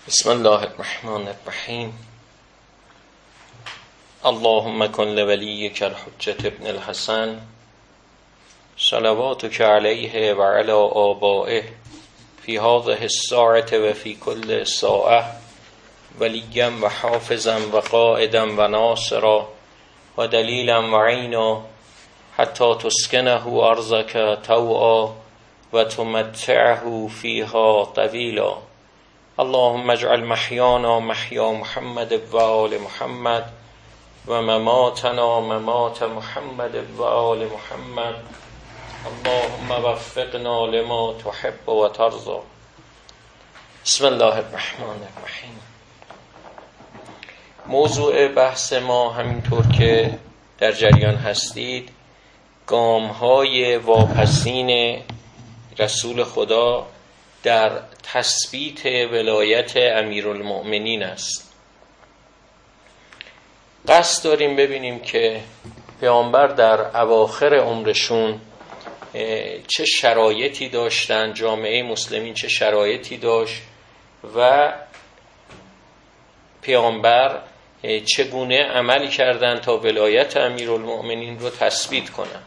بسم الله الرحمن الرحیم. اللهم کن لولیک الحجة ابن الحسن صلواتک علیه و علی آبائه فی هذه الساعة و فی کل ساعة ولیا و حافظا و قائدا و ناصرا و دلیلا و عینا حتی تسکنه ارضک طوعا و تمتعه فیها طویلا. اللهم اجعل محیانا محیا محمد و آل محمد و مماتنا ممات محمد و آل محمد. اللهم وفقنا لما تحب و ترضى. بسم الله الرحمن الرحیم. موضوع بحث ما همینطور که در جریان هستید گام‌های واپسین رسول خدا در تثبیت ولایت امیرالمؤمنین است. قصد داریم ببینیم که پیامبر در اواخر عمرشون چه شرایطی داشتن، جامعه مسلمین چه شرایطی داشت و پیامبر چگونه عمل کردند تا ولایت امیرالمؤمنین رو تثبیت کنند.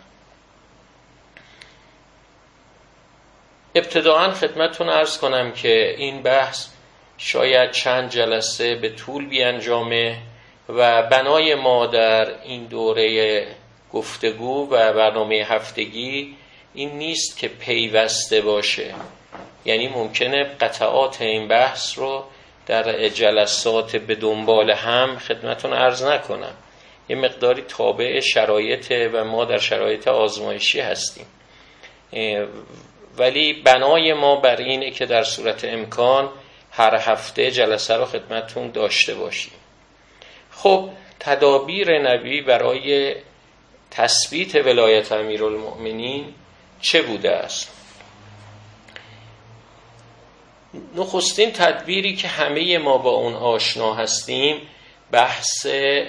ابتداعاً خدمتتون عرض کنم که این بحث شاید چند جلسه به طول بیانجامه و بنای ما در این دوره گفتگو و برنامه هفتگی این نیست که پیوسته باشه، یعنی ممکنه قطعات این بحث رو در جلسات به دنبال هم خدمتتون عرض نکنم. یه مقداری تابع شرایط و ما در شرایط آزمایشی هستیم، ولی بنای ما بر اینه که در صورت امکان هر هفته جلسه رو خدمتتون داشته باشیم. خب تدابیر نبی برای تثبیت ولایت امیرالمؤمنین چه بوده است؟ نخستین تدبیری که همه ما با اون آشنا هستیم بحث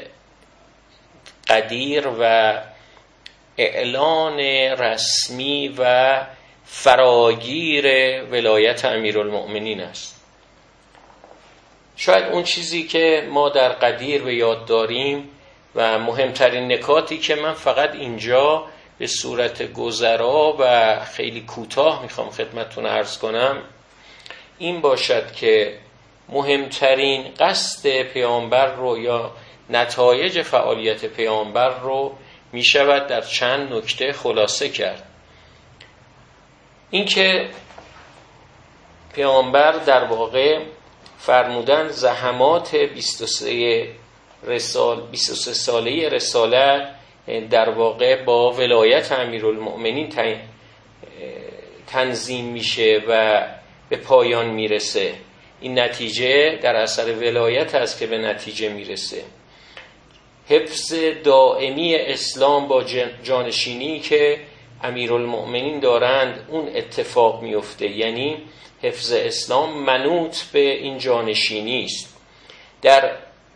غدیر و اعلان رسمی و فراگیر ولایت امیرالمؤمنین است. شاید اون چیزی که ما در غدیر به یاد داریم و مهمترین نکاتی که من فقط اینجا به صورت گذرا و خیلی کوتاه میخوام خدمتتون عرض کنم این باشد که مهمترین قصد پیامبر رو یا نتایج فعالیت پیامبر رو میشود در چند نکته خلاصه کرد. این که پیامبر در واقع فرمودن زحمات 23 ساله رسالت در واقع با ولایت امیرالمؤمنین تنظیم میشه و به پایان میرسه. این نتیجه در اثر ولایت است که به نتیجه میرسه. حفظ دائمی اسلام با جانشینی که امیرالمؤمنین دارند اون اتفاق میفته، یعنی حفظ اسلام منوط به این جانشینی است. در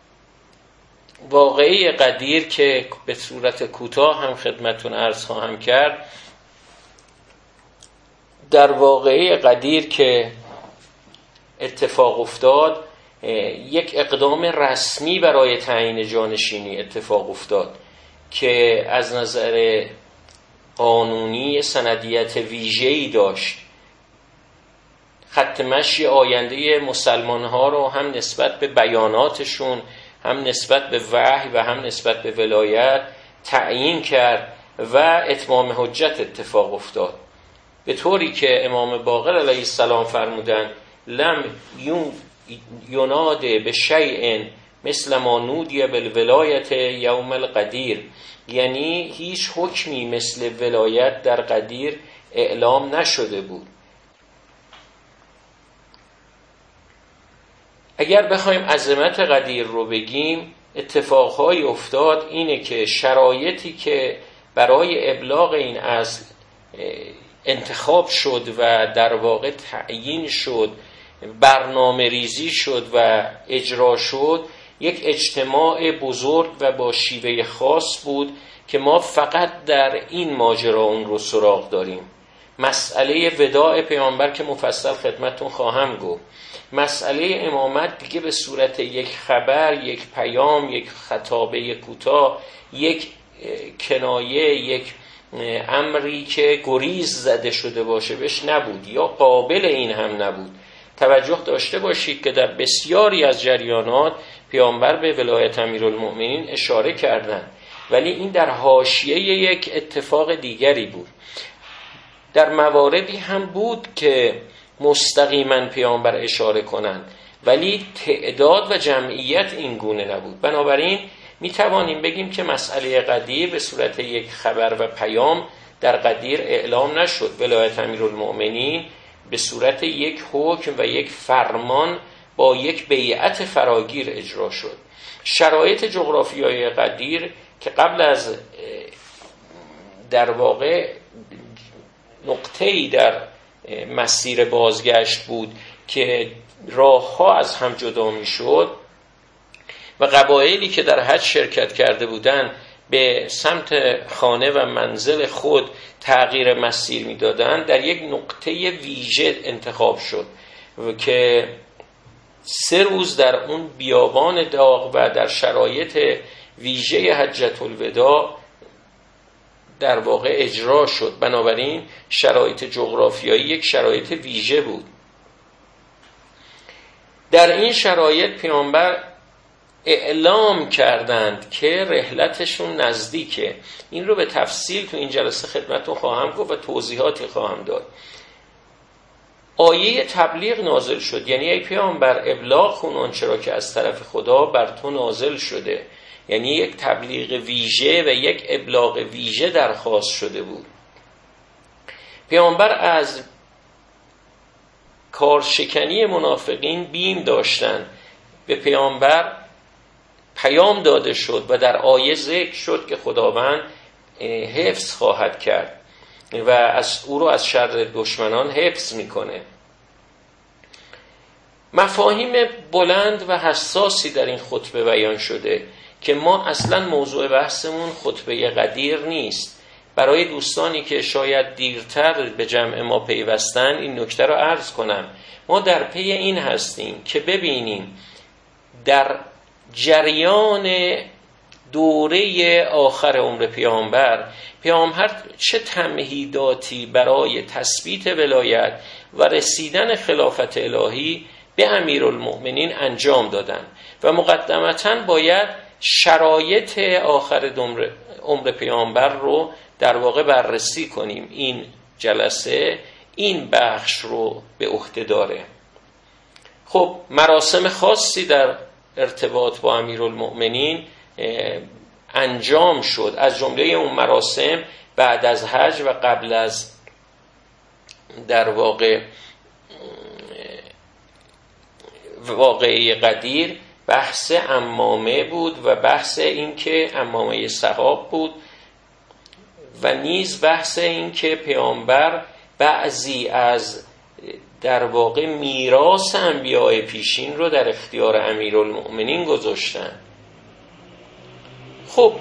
واقعه غدیر که به صورت کوتاه هم خدمتتون عرض خواهم کرد، در واقعه غدیر که اتفاق افتاد یک اقدام رسمی برای تعیین جانشینی اتفاق افتاد که از نظر قانونی سندیت ویژه‌ای داشت. خط مشی آینده مسلمان‌ها رو هم نسبت به بیاناتشون، هم نسبت به وحی و هم نسبت به ولایت تعیین کرد و اتمام حجت اتفاق افتاد، به طوری که امام باقر علیه السلام فرمودند لم یناده به شیء مثل ما نودی بالولایت یوم القدیر، یعنی هیچ حکمی مثل ولایت در قدیر اعلام نشده بود. اگر بخوایم عظمت قدیر رو بگیم، اتفاقهای افتاد اینه که شرایطی که برای ابلاغ این اصل انتخاب شد و در واقع تعیین شد، برنامه ریزی شد و اجرا شد، یک اجتماع بزرگ و با شیوه خاص بود که ما فقط در این ماجرا اون رو سراغ داریم. مسئله وداع پیامبر که مفصل خدمتتون خواهم گفت، مسئله امامت دیگه به صورت یک خبر، یک پیام، یک خطابه کوتاه، یک کنایه، یک امری که گریز زده شده باشه بهش نبود یا قابل این هم نبود. توجه داشته باشید که در بسیاری از جریانات پیامبر به ولایت امیرالمؤمنین اشاره کردند، ولی این در حاشیه یک اتفاق دیگری بود. در مواردی هم بود که مستقیما پیامبر اشاره کنند، ولی تعداد و جمعیت این گونه نبود. بنابراین می توانیم بگیم که مسئله قدیر به صورت یک خبر و پیام در قدیر اعلام نشد. ولایت امیرالمؤمنین به صورت یک حکم و یک فرمان با یک بیعت فراگیر اجرا شد. شرایط جغرافیایی قدیر که قبل از در واقع نقطه‌ای در مسیر بازگشت بود که راه‌ها از هم جدا می‌شد و قبایلی که در حج شرکت کرده بودند به سمت خانه و منزل خود تغییر مسیر می‌دادند، در یک نقطه ویژه انتخاب شد که 3 روز در اون بیابان داغ و در شرایط ویژه حجة الوداع در واقع اجرا شد. بنابراین شرایط جغرافیایی یک شرایط ویژه بود. در این شرایط پیامبر اعلام کردند که رحلتشون نزدیکه. این رو به تفصیل تو این جلسه خدمتتون خواهم گفت و توضیحاتی خواهم داد. آیه تبلیغ نازل شد، یعنی ای پیامبر ابلاغ کن آنچه را که از طرف خدا بر تو نازل شده. یعنی یک تبلیغ ویژه و یک ابلاغ ویژه درخواست شده بود. پیامبر از کارشکنی منافقین بیم داشتند. به پیامبر پیام داده شد و در آیه ذکر شد که خداوند حفظ خواهد کرد و او رو از شر دشمنان حفظ میکنه. مفاهیم بلند و حساسی در این خطبه بیان شده که ما اصلا موضوع بحثمون خطبه قدیر نیست. برای دوستانی که شاید دیرتر به جمع ما پیوستن این نکته رو عرض کنم. ما در پی این هستیم که ببینیم در جریان دوره آخر عمر پیامبر چه تمهیداتی برای تثبیت ولایت و رسیدن خلافت الهی به امیرالمؤمنین انجام دادن و مقدمتاً باید شرایط آخر عمر پیامبر رو در واقع بررسی کنیم. این جلسه این بخش رو به عهده داره. خب مراسم خاصی در ارتباط با امیرالمؤمنین انجام شد. از جمله اون مراسم بعد از حج و قبل از در واقع واقعه قدیر بحث عمامه بود و بحث این که عمامه صحاب بود و نیز بحث این که پیامبر بعضی از در واقع میراث انبیاء پیشین رو در اختیار امیرالمؤمنین گذاشتن. خب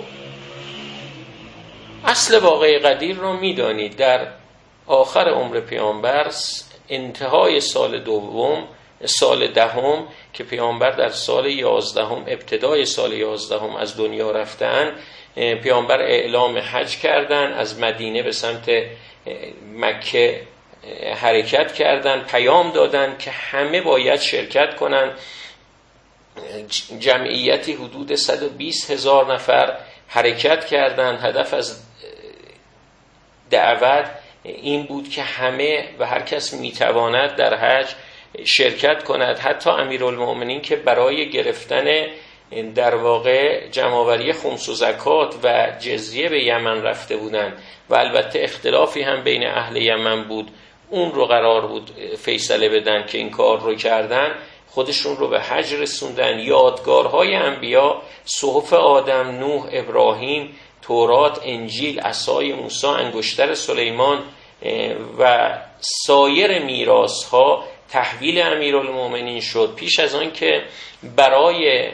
اصل واقعه قدیر رو میدانید. در آخر عمر پیامبر انتهای سال دهم که پیامبر در سال 11 ابتدای سال 11 از دنیا رفتن، پیامبر اعلام حج کردن، از مدینه به سمت مکه حرکت کردن، پیام دادن که همه باید شرکت کنن. جمعیتی حدود 120,000 نفر حرکت کردن. هدف از دعوت این بود که همه و هر کس میتواند در حج شرکت کند. حتی امیرالمؤمنین که برای گرفتن در واقع جمع‌آوری خمس و زکات و جزیه به یمن رفته بودند و البته اختلافی هم بین اهل یمن بود، اون رو قرار بود فیصله بدن که این کار رو کردن، خودشون رو به حج رسوندن. یادگارهای انبیا، صحف آدم، نوح، ابراهیم، تورات، انجیل، عصای موسی، انگشتر سلیمان و سایر میراث‌ها تحویل امیرالمؤمنین شد. پیش از آن که برای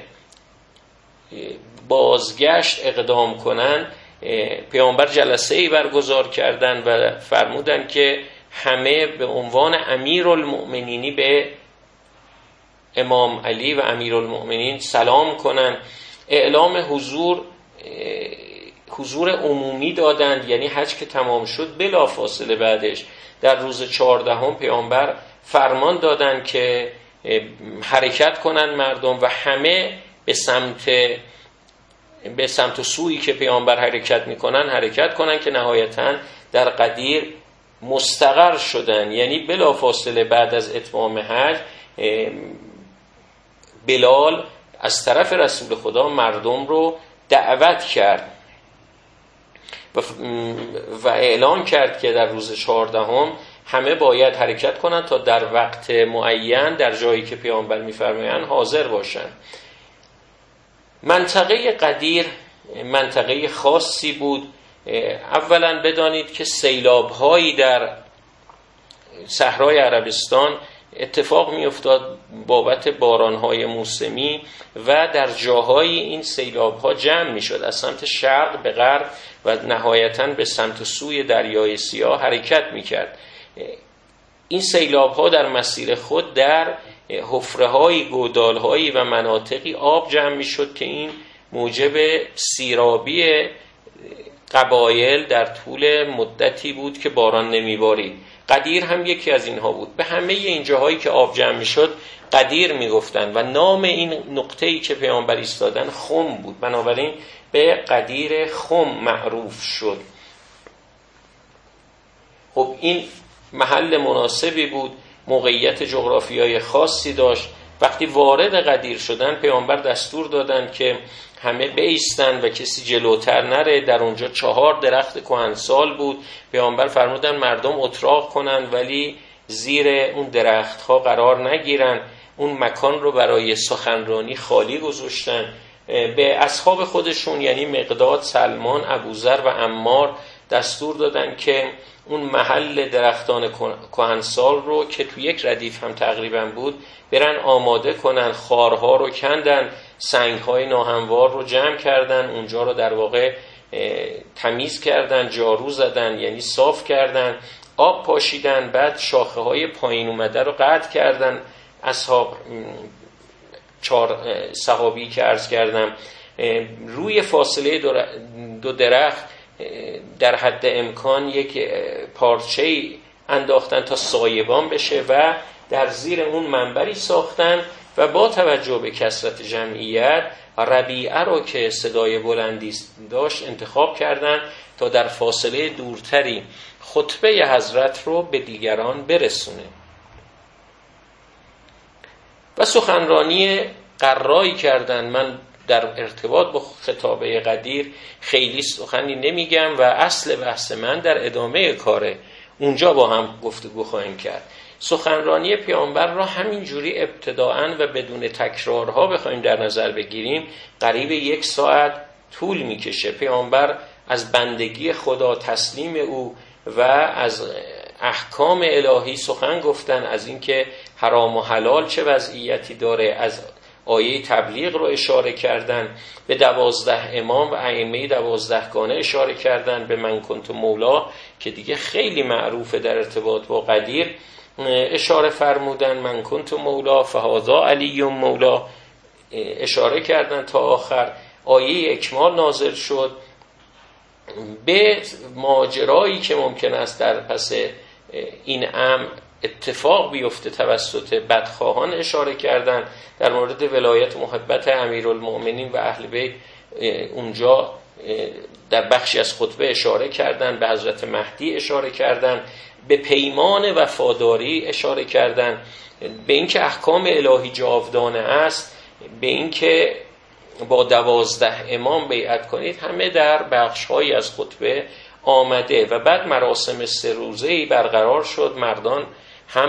بازگشت اقدام کنن، پیامبر جلسه‌ای برگزار کردند و فرمودند که همه به عنوان امیرالمؤمنینی به امام علی و امیرالمؤمنین سلام کنن، اعلام حضور عمومی دادند. یعنی حج که تمام شد بلافاصله بعدش در روز 14 پیامبر فرمان دادند که حرکت کنن مردم و همه به سمت و سویی که پیامبر حرکت میکنن حرکت کنن که نهایتاً در قدیر مستقر شدن. یعنی بلافاصله بعد از اتمام حج بلال از طرف رسول خدا مردم رو دعوت کرد و اعلان کرد که در روز 14 همه باید حرکت کنند تا در وقت معین در جایی که پیامبر می‌فرمایند حاضر باشند. منطقه قدیر منطقه خاصی بود. اولا بدانید که سیلاب‌هایی در صحرای عربستان اتفاق می‌افتاد بابت باران‌های موسمی و در جاهایی این سیلاب‌ها جمع می‌شد، از سمت شرق به غرب و نهایتاً به سمت سوی دریای سیاه حرکت می‌کرد. این سیلاب‌ها در مسیر خود در حفره‌های، گودال‌هایی و مناطقی آب جمع می‌شد که این موجب سیرابی قبایل در طول مدتی بود که باران نمی‌بارید. قدیر هم یکی از اینها بود. به همه این جاهایی که آب جمع می‌شد قدیر می‌گفتند و نام این نقطه‌ای که پیامبر ایستادن خم بود، بنابراین به قدیر خم معروف شد. خب این محل مناسبی بود، موقعیت جغرافیایی خاصی داشت. وقتی وارد قدیر شدن پیامبر دستور دادند که همه بایستند و کسی جلوتر نره. در اونجا 4 درخت کهنسال بود. پیامبر فرمودن مردم اتراق کنند ولی زیر اون درختها قرار نگیرن. اون مکان رو برای سخنرانی خالی گذاشتن. به اصحاب خودشون یعنی مقداد، سلمان، ابوذر و عمار دستور دادن که اون محل درختان کهنسال رو که تو یک ردیف هم تقریبا بود برن آماده کنن. خارها رو کندن، سنگ‌های ناهموار رو جمع کردن، اونجا رو در واقع تمیز کردن، جارو زدن یعنی صاف کردن، آب پاشیدن، بعد شاخه‌های پایین اومده رو قطع کردن. اصحاب 4 صحابی که عرض کردم روی فاصله 2 درخت در حد امکان یک پارچه انداختن تا سایبان بشه و در زیر اون منبری ساختن و با توجه به کثرت جمعیت ربیعه رو که صدای بلندی داشت انتخاب کردن تا در فاصله دورتری خطبه حضرت رو به دیگران برسونه. و سخنرانی قرایی کردن. من در ارتباط با خطابه قدیر خیلی سخنی نمیگم و اصل بحث من در ادامه کاره، اونجا با هم گفتگو خواهیم کرد. سخنرانی پیامبر را همین جوری ابتداءً و بدون تکرارها بخوایم در نظر بگیریم قریب 1 ساعت طول میکشه. پیامبر از بندگی خدا، تسلیم او و از احکام الهی سخن گفتن، از اینکه حرام و حلال چه وضعیتی داره، از آیه تبلیغ رو اشاره کردن، به 12 امام و ائمه 12گانه اشاره کردن، به من کنت مولا که دیگه خیلی معروفه در ارتباط با قدیر اشاره فرمودن، من کنت مولا فهذا علی مولا اشاره کردن تا آخر. آیه اکمال نازل شد. به ماجرایی که ممکن است در پس این امر اتفاق بیفته توسط بدخواهان اشاره کردن. در مورد ولایت محبت امیرالمؤمنین و اهل بیت اونجا در بخشی از خطبه اشاره کردن، به حضرت مهدی اشاره کردن، به پیمان وفاداری اشاره کردن، به اینکه احکام الهی جاودانه است، به اینکه با 12 امام بیعت کنید. همه در بخش‌هایی از خطبه آمده و بعد مراسم 3 روزه‌ای برقرار شد. مردان هم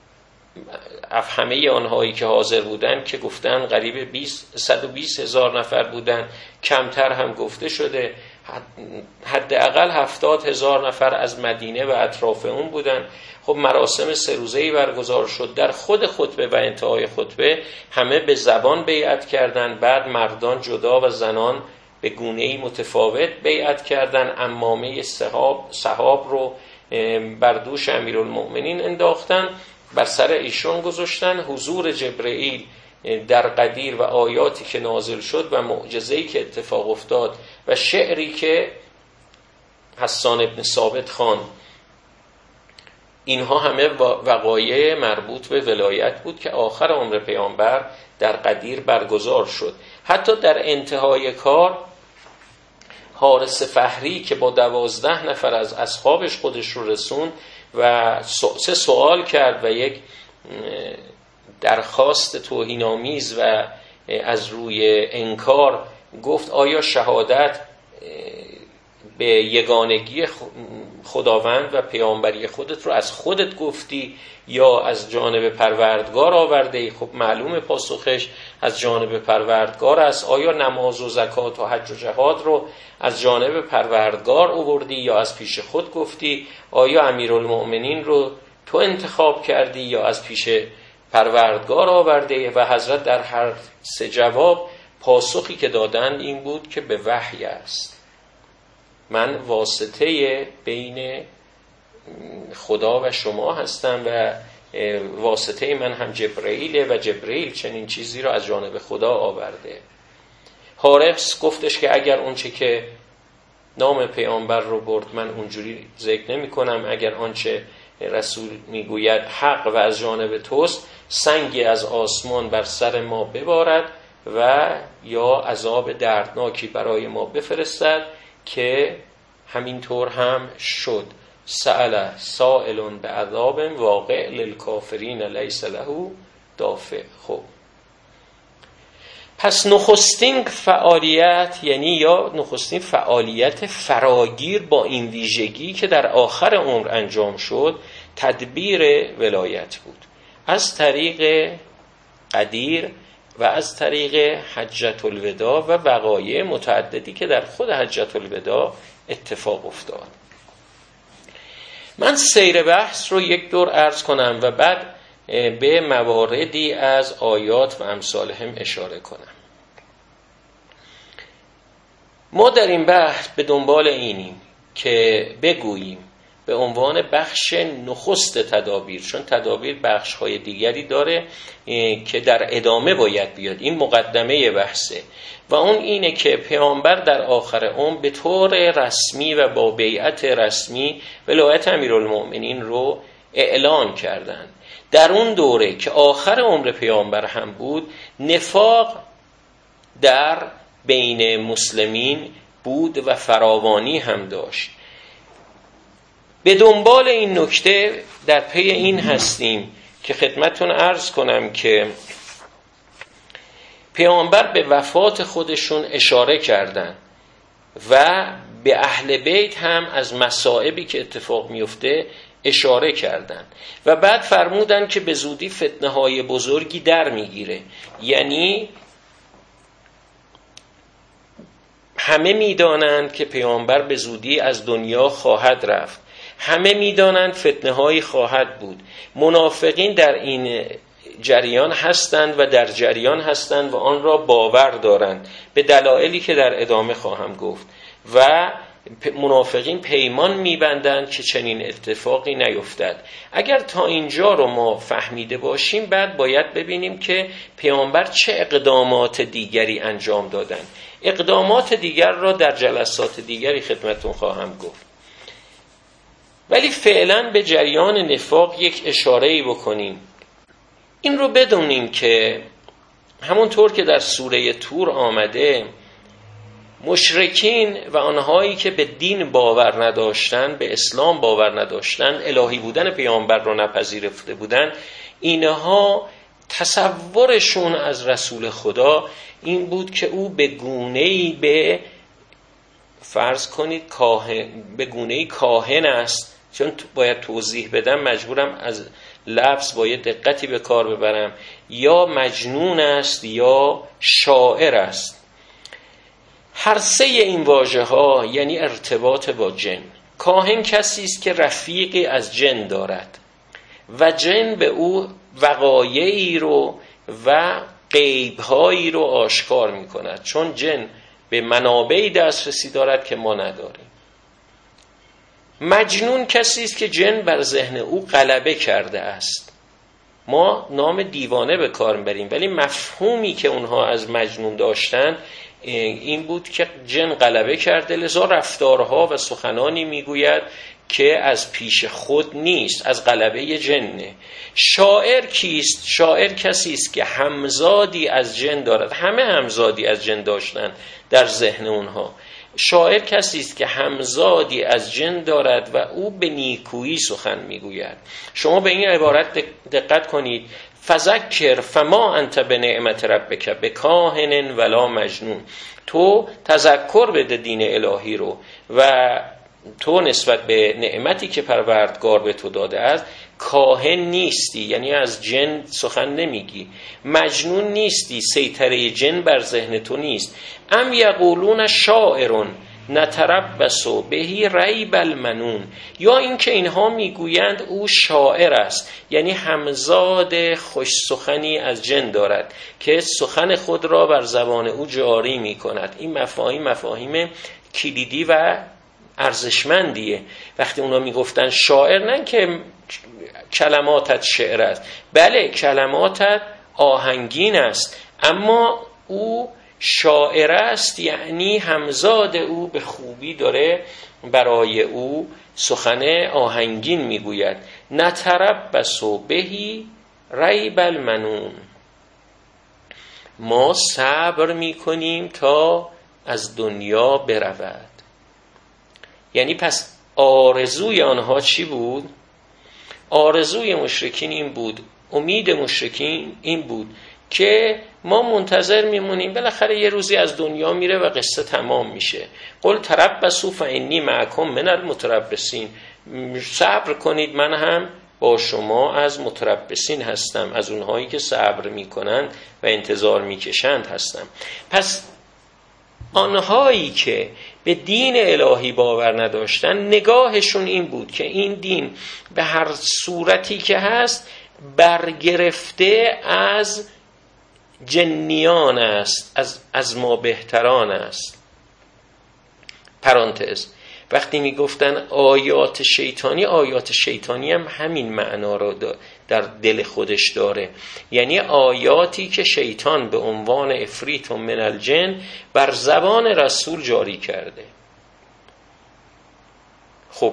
همه آنهایی که حاضر بودن که گفتن قریب 120 هزار نفر بودن، کمتر هم گفته شده، حداقل 70 هزار نفر از مدینه و اطراف اون بودن. خب مراسم 3 روزه‌ای برگزار شد. در خود خطبه و انتهای خطبه همه به زبان بیعت کردند. بعد مردان جدا و زنان به گونه‌ای متفاوت بیعت کردند. عمامه صحاب رو بر دوش امیرالمؤمنین انداختن بر سر ایشون گذاشتن. حضور جبرئیل در قدیر و آیاتی که نازل شد و معجزه‌ای که اتفاق افتاد و شعری که حسان ابن ثابت خواند، اینها همه وقایع مربوط به ولایت بود که آخر عمر پیامبر در قدیر برگزار شد. حتی در انتهای کار حارث فهری که با 12 نفر از اصحابش خودش رو رسون و 3 سوال کرد و یک درخواست توهین‌آمیز و از روی انکار گفت آیا شهادت به یگانگی خداوند و پیامبری خودت رو از خودت گفتی یا از جانب پروردگار آورده ای؟ خب معلومه پاسخش از جانب پروردگار است. آیا نماز و زکات و حج و جهاد رو از جانب پروردگار آوردی یا از پیش خود گفتی؟ آیا امیرالمؤمنین رو تو انتخاب کردی یا از پیش پروردگار آورده؟ و حضرت در هر 3 جواب پاسخی که دادند این بود که به وحی است. من واسطه بین خدا و شما هستم و واسطه من هم جبرئیله و جبرئیل چنین چیزی رو از جانب خدا آورده. حارث گفتش که اگر اونچه که نام پیامبر رو برد من اونجوری ذکر نمی کنم، اگر آنچه رسول میگوید حق و از جانب توست، سنگی از آسمان بر سر ما ببارد و یا عذاب دردناکی برای ما بفرستد، که همینطور هم شد. سأل سائل بعذاب واقع للکافرین لیس له دافع. خب پس نخستین فعالیت، یعنی یا نخستین فعالیت فراگیر با این ویژگی که در آخر عمر انجام شد، تدبیر ولایت بود از طریق قدیر و از طریق حجة الوداع و وقایع متعددی که در خود حجة الوداع اتفاق افتاد. من سیر بحث رو یک دور عرض کنم و بعد به مواردی از آیات و امثال هم اشاره کنم. ما در این بحث به دنبال اینیم که بگوییم به عنوان بخش نخست تدابیر، چون تدابیر بخش‌های دیگری داره که در ادامه باید بیاد، این مقدمه بحثه، و اون اینه که پیامبر در آخر عمر به طور رسمی و با بیعت رسمی ولایت امیرالمؤمنین رو اعلان کردند. در اون دوره که آخر عمر پیامبر هم بود، نفاق در بین مسلمین بود و فراوانی هم داشت. به دنبال این نکته در پی این هستیم که خدمتتون عرض کنم که پیامبر به وفات خودشون اشاره کردن و به اهل بیت هم از مصائبی که اتفاق میفته اشاره کردن و بعد فرمودن که به زودی فتنه‌های بزرگی در میگیره. یعنی همه میدانند که پیامبر به زودی از دنیا خواهد رفت، همه میدانند فتنه‌هایی خواهد بود. منافقین در این جریان هستند و در جریان هستند و آن را باور دارند به دلایلی که در ادامه خواهم گفت، و منافقین پیمان میبندند که چنین اتفاقی نیفتد. اگر تا اینجا رو ما فهمیده باشیم، بعد باید ببینیم که پیامبر چه اقدامات دیگری انجام دادند. اقدامات دیگر را در جلسات دیگری خدمتتون خواهم گفت، ولی فعلا به جریان نفاق یک اشاره‌ای بکنیم. این رو بدونیم که همونطور که در سوره طور آمده، مشرکین و آنهایی که به دین باور نداشتن، به اسلام باور نداشتن، الهی بودن پیامبر را نپذیرفته بودن، اینها تصورشون از رسول خدا این بود که او به گونه‌ای به فرض کنید به گونه‌ای کاهن است. چون باید توضیح بدم مجبورم از لفظ با یه دقتی به کار ببرم، یا مجنون است یا شاعر است. هر سه این واژه ها یعنی ارتباط با جن. کاهن کسی است که رفیقی از جن دارد و جن به او وقایعی رو و غیب‌هایی رو آشکار می کند، چون جن به منابعی دسترسی دارد که ما نداریم. مجنون کسی است که جن بر ذهن او غلبه کرده است ما نام دیوانه به کار میبریم، ولی مفهومی که اونها از مجنون داشتن این بود که جن غلبه کرده، لذا رفتارها و سخنانی میگوید که از پیش خود نیست، از غلبه جنه. شاعر کیست؟ شاعر کسی است که همزادی از جن دارد. همه همزادی از جن داشتن در ذهن اونها. شاعر کسی است که همزادی از جن دارد و او به نیکویی سخن میگوید. شما به این عبارت دقت کنید: فذکر فما انت بنعمت ربک بکاهن ولا مجنون. تو تذکر بده دین الهی رو و تو نسبت به نعمتی که پروردگار به تو داده است کاهن نیستی، یعنی از جن سخن نمیگی، مجنون نیستی، سیطره جن بر ذهن تو نیست. ام یقولون شاعر نتربص بهی ریب المنون، یا اینکه اینها میگویند او شاعر است، یعنی همزاد خوش سخنی از جن دارد که سخن خود را بر زبان او جاری میکند. این مفاهیم کلیدی و ارزشمندیه. وقتی اونا میگفتن شاعر، نه که کلماتت شعر است، بله کلماتت آهنگین است، اما او شاعر است، یعنی همزاد او به خوبی داره برای او سخن آهنگین میگوید. نتربص بهی ریب المنون، ما صبر میکنیم تا از دنیا برود. یعنی پس آرزوی آنها چی بود؟ آرزوی مشرکین این بود، امید مشرکین این بود که ما منتظر میمونیم بالاخره یه روزی از دنیا میره و قصه تمام میشه. قل تربصوا فانی معکم من المتربصین، صبر کنید من هم با شما از متربصین هستم، از اونهایی که صبر میکنند و انتظار میکشند هستم. پس آنهایی که به دین الهی باور نداشتن نگاهشون این بود که این دین به هر صورتی که هست برگرفته از جنیان است، از ما بهتران است. پرانتز، وقتی میگفتن آیات شیطانی هم همین معنا رو در دل خودش داره، یعنی آیاتی که شیطان به عنوان افریت من الجن بر زبان رسول جاری کرده. خب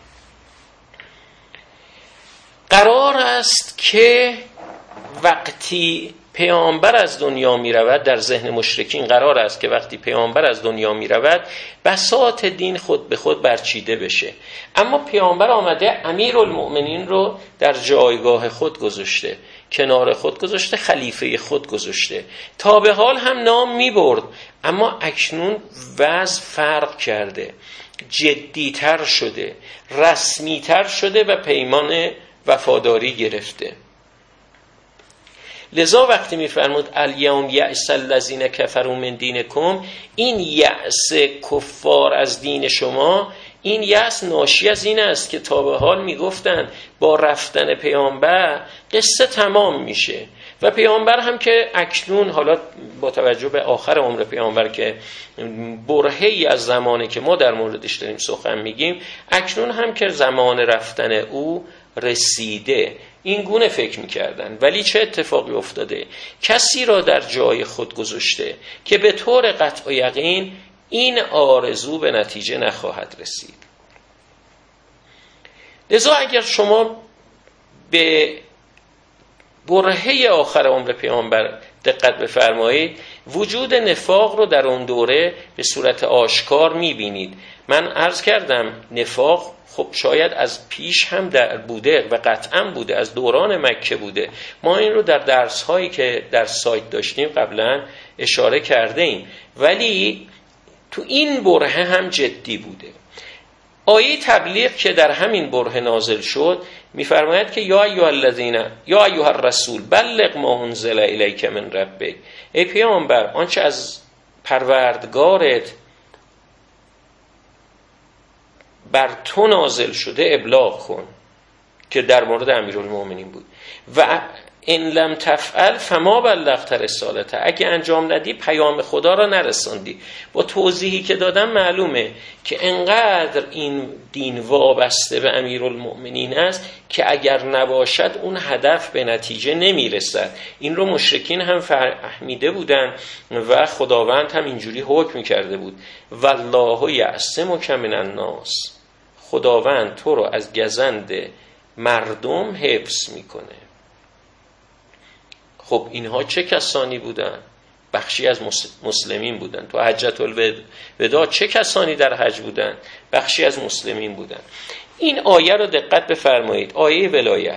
قرار است که وقتی پیامبر از دنیا می رود، در ذهن مشرکین قرار است که وقتی پیامبر از دنیا می رود بساط دین خود به خود برچیده بشه، اما پیامبر آمده امیرالمؤمنین رو در جایگاه خود گذاشته، کنار خود گذاشته، خلیفه خود گذاشته. تا به حال هم نام می برد، اما اکنون وضع فرق کرده، جدیتر شده، رسمیتر شده و پیمان وفاداری گرفته. لذا وقتی میفرمود الیوم یأس الذین کفروا من دینکم، این یأس کفار از دین شما، این یأس ناشی از این است که تا به حال میگفتن با رفتن پیامبر قصه تمام میشه و پیامبر هم که اکنون حالا با توجه به آخر عمر پیامبر که برهه‌ای از زمانی که ما در موردش داریم سخن میگیم، اکنون هم که زمان رفتن او رسیده، این گونه فکر میکردن. ولی چه اتفاقی افتاده؟ کسی را در جای خود گذاشته که به طور قطع و یقین این آرزو به نتیجه نخواهد رسید. لذا اگر شما به برهه آخر عمر پیامبر دقت بفرمایید، وجود نفاق رو در اون دوره به صورت آشکار میبینید. من عرض کردم نفاق خب شاید از پیش هم در بوده و قطعا بوده، از دوران مکه بوده. ما این رو در درس هایی که در سایت داشتیم قبلا اشاره کرده ایم، ولی تو این برهه هم جدی بوده. آیه تبلیغ که در همین برهه نازل شد میفرماید که یا ایها الرسول بلغ ما انزل الیک من ربک، ای پیامبر آنچه از پروردگارت بر تو نازل شده ابلاغ کن، که در مورد امیرالمومنین بود. و ان لم تفعل فما بلغت رسالته، اگه انجام ندی پیام خدا را نرساندی. با توضیحی که دادم معلومه که انقدر این دین وابسته به امیرالمؤمنین است که اگر نباشد اون هدف به نتیجه نمیرسد. این رو مشرکین هم فهمیده بودن و خداوند هم اینجوری حکم کرده بود: والله یعصمک من الناس، خداوند تو رو از گزند مردم حفظ میکنه. خب اینها چه کسانی بودن؟ بخشی از مسلمین بودن. تو حجة الوداع چه کسانی در حج بودن؟ بخشی از مسلمین بودن. این آیه رو دقت بفرمایید، آیه ولایت.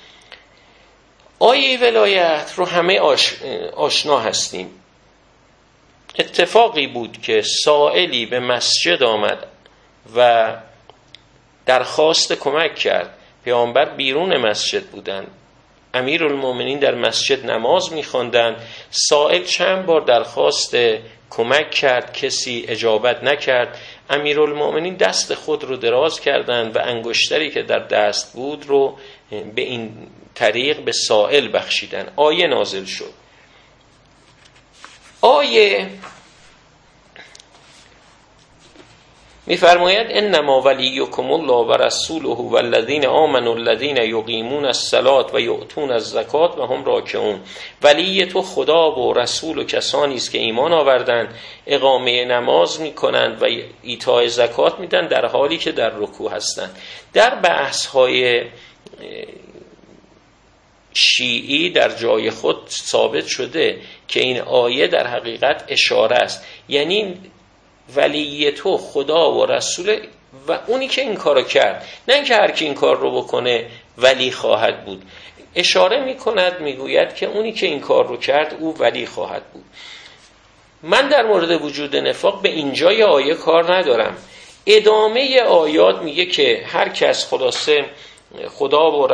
آیه ولایت رو همه آشنا هستیم. اتفاقی بود که سائلی به مسجد آمد و درخواست کمک کرد. پیامبر بیرون مسجد بودن، امیرالمؤمنین در مسجد نماز می‌خواندند. سائل چند بار درخواست کمک کرد، کسی اجابت نکرد. امیرالمؤمنین دست خود رو دراز کردند و انگشتری که در دست بود رو به این طریق به سائل بخشیدن. آیه نازل شد. آیه می‌فرماید انما ولیکم الله و رسوله والذین آمنوا الذین یقیمون الصلاة و یؤتون الزکات و هم راکعون. ولی تو خدا و رسول و کسانی است که ایمان آوردند، اقامه نماز می‌کنند و ایتاء زکات میدن در حالی که در رکوع هستند. در بحث‌های شیعی در جای خود ثابت شده که این آیه در حقیقت اشاره است، یعنی ولی تو خدا و رسول و اونی که این کارو کرد، نه اینکه هر کی این کار رو بکنه ولی خواهد بود. اشاره میکند، میگوید که اونی که این کار رو کرد او ولی خواهد بود. من در مورد وجود نفاق به اینجای آیه کار ندارم. ادامه آیات میگه که هر کس خلاصه خدا و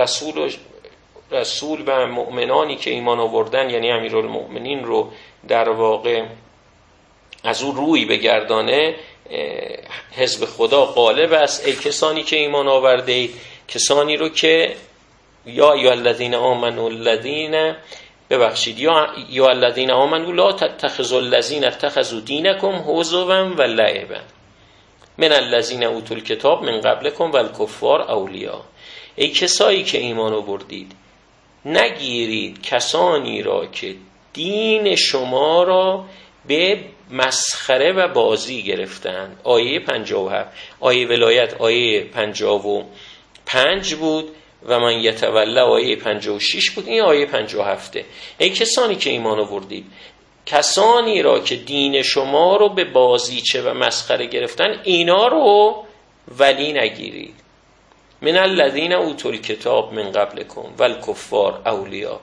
رسول و مؤمنانی که ایمان آوردن، یعنی امیرالمؤمنین رو در واقع از او روی بگردانه، حزب خدا غالب است. ای کسانی که ایمان آورده اید، کسانی رو که یا الذین آمنوا الذین یا الذین آمنوا لا تتخذوا الذین اتخذوا دینکم هزوا و لعبا من الذین اوتوا الکتاب من قبلکم والکفار اولیاء. ای کسایی که ایمان آوردید، نگیرید کسانی را که دین شما را به مسخره و بازی گرفتن. آیه 57. آیه ولایت آیه 55 بود و من یتولی آیه 56 بود. این آیه 57. ای کسانی که ایمان آوردید، کسانی را که دین شما رو به بازیچه و مسخره گرفتن، اینا رو ولی نگیرید. من الذین اوتوا الکتاب من قبلکم والکفار اولیاء.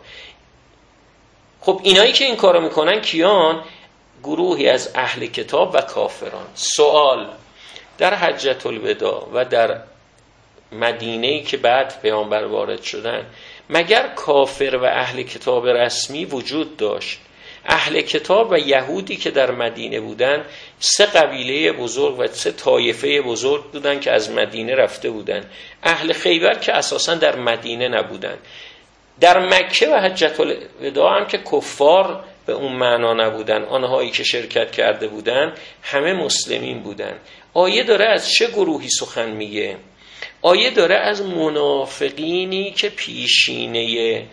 خب اینایی که این کارو میکنن کیان؟ گروهی از اهل کتاب و کافران. سوال: در حجة الوداع و در مدینه‌ای که بعد پیامبر وارد شدن، مگر کافر و اهل کتاب رسمی وجود داشت؟ اهل کتاب و یهودی که در مدینه بودن 3 قبیله بزرگ و 3 طایفه بزرگ بودن که از مدینه رفته بودن. اهل خیبر که اساساً در مدینه نبودن. در مکه و حجة الوداع هم که کفار به اون معنا نبودن، آنهایی که شرکت کرده بودن همه مسلمین بودن. آیه داره از چه گروهی سخن میگه؟ آیه داره از منافقینی که پیشینه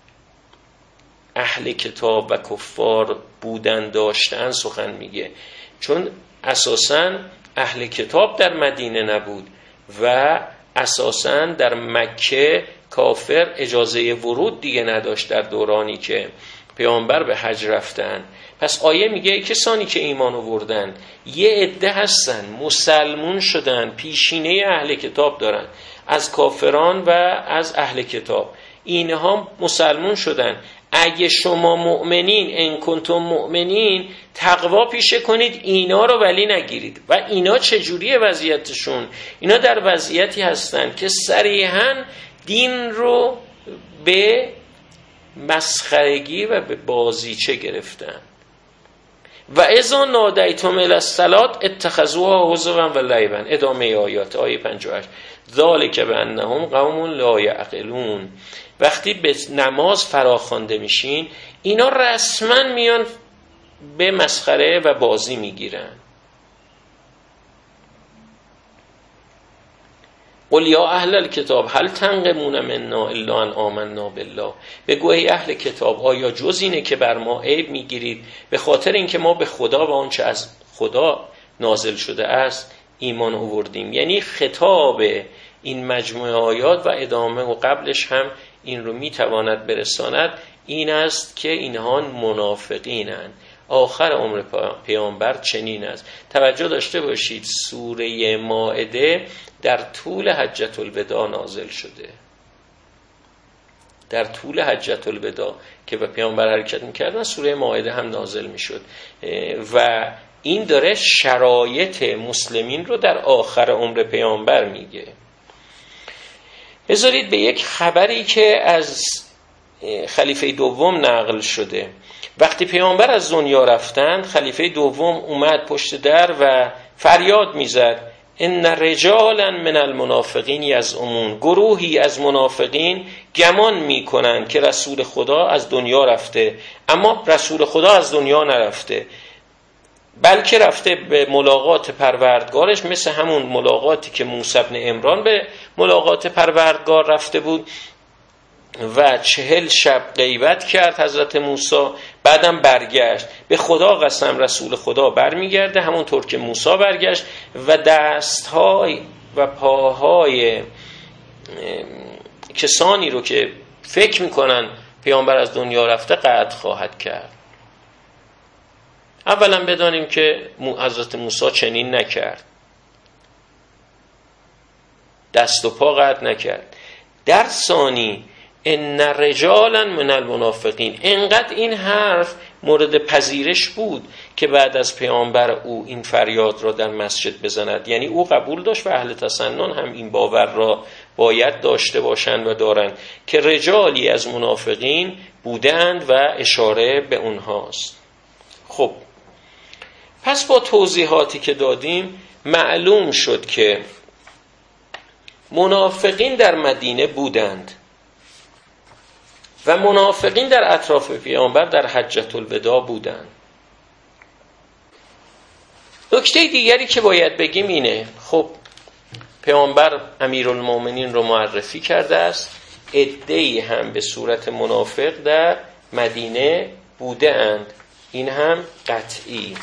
اهل کتاب و کفار بودن داشتن سخن میگه، چون اساساً اهل کتاب در مدینه نبود و اساساً در مکه کافر اجازه ورود دیگه نداشت در دورانی که پیامبر به حج رفتن. پس آیه میگه کسانی که ایمان آوردن، یه عده هستن مسلمون شدن، پیشینه اهل کتاب دارن، از کافران و از اهل کتاب، اینها مسلمون شدن. اگه شما مؤمنین، ان کنتم مؤمنین، تقوا پیشه کنید، اینا رو ولی نگیرید. و اینا چجوریه وضعیتشون؟ اینا در وضعیتی هستن که صریحاً دین رو به مسخرگی و به بازیچه گرفتن و اذا نادیتم الی الصلاة اتخذوها هزوا و لعبا. ادامه آیات آیه 58. ذالک بانهم قوم لا یعقلون. وقتی به نماز فراخوانده میشین اینا رسما میان به مسخره و بازی میگیرن. قل یا اهل الکتاب هل تنقمون منا الا ان آمنا بالله. بگو ای اهل کتاب آیا جز اینه که بر ما عیب میگیرید به خاطر اینکه ما به خدا و آنچه از خدا نازل شده است ایمان آوردیم. یعنی خطاب این مجموعه آیات و ادامه و قبلش هم این رو میتواند برساند این است که اینها منافقینند. آخر عمر پیامبر چنین است. توجه داشته باشید سوره مائده در طول حجة الوداع نازل شده. در طول حجة الوداع که به پیامبر حرکت میکردن سوره مائده هم نازل میشد و این داره شرایط مسلمین رو در آخر عمر پیامبر میگه. بذارید به یک خبری که از خلیفه دوم نقل شده. وقتی پیامبر از دنیا رفتن خلیفه دوم اومد پشت در و فریاد میزد ان رجالا من المنافقین یزعمون. گروهی از منافقین گمان میکنند که رسول خدا از دنیا رفته، اما رسول خدا از دنیا نرفته بلکه رفته به ملاقات پروردگارش، مثل همون ملاقاتی که موسی بن عمران به ملاقات پروردگار رفته بود و 40 شب غیبت کرد حضرت موسی، بعدم برگشت. به خدا قسم رسول خدا برمیگرده همونطور که موسی برگشت و دستهای و پاهای کسانی رو که فکر میکنن پیامبر از دنیا رفته قطع خواهد کرد. اولا بدانیم که حضرت موسی چنین نکرد، دست و پا قطع نکرد. در ثانی ان رجالا من المنافقین، انقدر این حرف مورد پذیرش بود که بعد از پیامبر او این فریاد را در مسجد بزند. یعنی او قبول داشت و اهل تسنن هم این باور را باید داشته باشند و دارند که رجالی از منافقین بودند و اشاره به اونهاست. خب پس با توضیحاتی که دادیم معلوم شد که منافقین در مدینه بودند و منافقین در اطراف پیامبر در حجة الوداع بودند. نکته دیگری که باید بگیم اینه، خب پیامبر امیرالمومنین رو معرفی کرده است، عده‌ای هم به صورت منافق در مدینه بوده اند، این هم قطعی.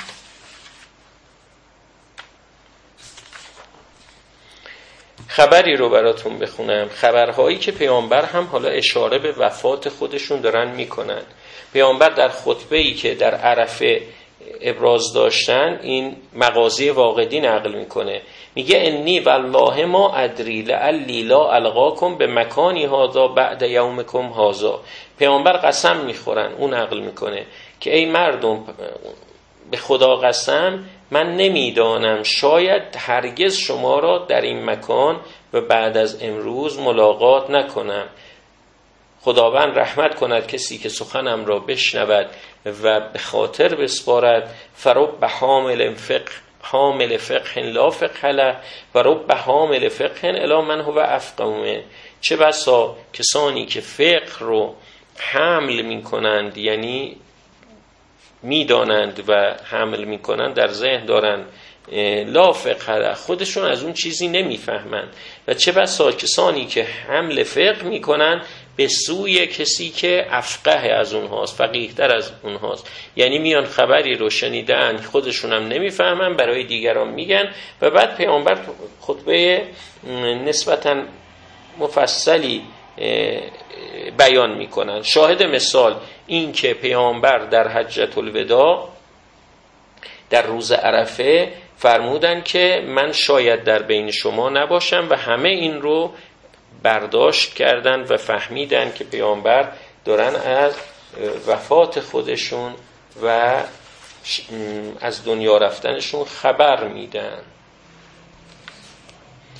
خبری رو براتون بخونم، خبرهایی که پیامبر هم حالا اشاره به وفات خودشون دارن میکنن. پیامبر در خطبه‌ای که در عرفه ابراز داشتن این مغازی واقدی نقل میکنه، میگه انی والله ما ادری لعلی لا القاکم به مکانی هذا بعد یومکم هذا. پیامبر قسم میخورن، اون نقل میکنه که ای مردم به خدا قسم من نمیدانم شاید هرگز شما را در این مکان و بعد از امروز ملاقات نکنم. خداوند رحمت کند کسی که سخنم را بشنود و به خاطر بسپارد. فرب حامل فقه لا فقه له و رب حامل فقه الی من هو افقه منه. چه بسا کسانی که فقه رو حمل میکنند، یعنی میدانند و حمل میکنند، در ذهن دارن لا فقه، خودشون از اون چیزی نمیفهمند، و چه بسا کسانی که حمل فقه میکنن به سوی کسی که افقه از اونهاست، فقیه‌تر از اونهاست. یعنی میان خبری رو شنیدن خودشون هم نمیفهمن، برای دیگران میگن و بعد پیامبر خطبه نسبتاً مفصلی بیان میکنن. شاهد مثال این که پیامبر در حجة الوداع در روز عرفه فرمودن که من شاید در بین شما نباشم و همه این رو برداشت کردن و فهمیدن که پیامبر دارن از وفات خودشون و از دنیا رفتنشون خبر میدن.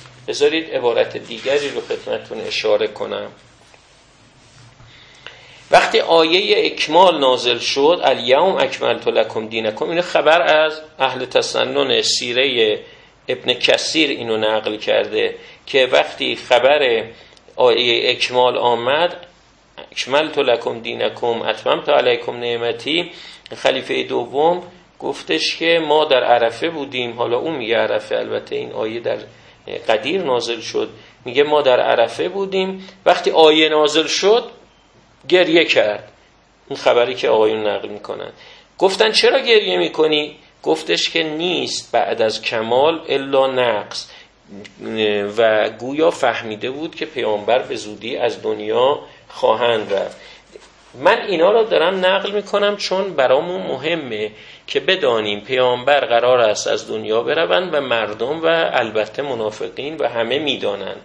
بذارید عبارت دیگری رو خدمتتون اشاره کنم. وقتی آیه اکمال نازل شد، الیوم اکملت لکم دینکم، اینو خبر از اهل تسنن سیره ابن کثیر اینو نقل کرده که وقتی خبر آیه اکمال آمد، اکملت لکم دینکم اتممت علیکم نعمتی، خلیفه دوم گفتش که ما در عرفه بودیم. حالا اون میگه عرفه، البته این آیه در قدیر نازل شد، میگه ما در عرفه بودیم، وقتی آیه نازل شد گریه کرد. این خبری که آقایون نقل میکنن. گفتن چرا گریه میکنی؟ گفتش که نیست بعد از کمال الا نقص، و گویا فهمیده بود که پیامبر به زودی از دنیا خواهند رفت. من اینا رو دارم نقل میکنم چون برامون مهمه که بدانیم پیامبر قرار است از دنیا بروند و مردم و البته منافقین و همه میدانند.